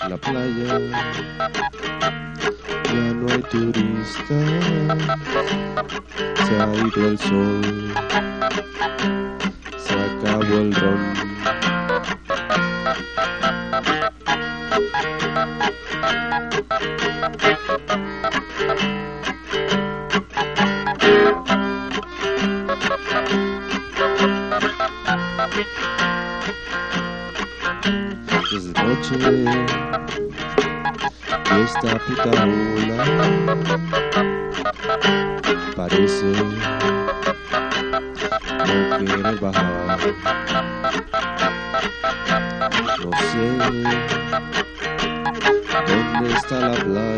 la playa, ya no hay turistas, se ha ido el sol, se acabó el ron. Es de noche y esta puta ola parece no quiere bajar. No sé dónde está la playa.